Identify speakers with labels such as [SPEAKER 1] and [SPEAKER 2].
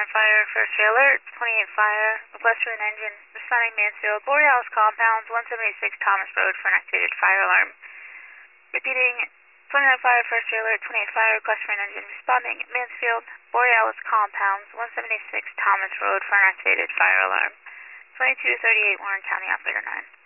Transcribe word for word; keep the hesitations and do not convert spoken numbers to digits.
[SPEAKER 1] Fire, first alert, twenty-eight Fire, request for an engine, responding Mansfield, Borealis Compounds, one seventy-six Thomas Road for an activated fire alarm. Repeating, twenty-nine Fire, first alert, twenty-eight Fire, request for an engine, responding Mansfield, Borealis Compounds, one seventy-six Thomas Road for an activated fire alarm. twenty-two thirty-eight Warren County, Operator nine.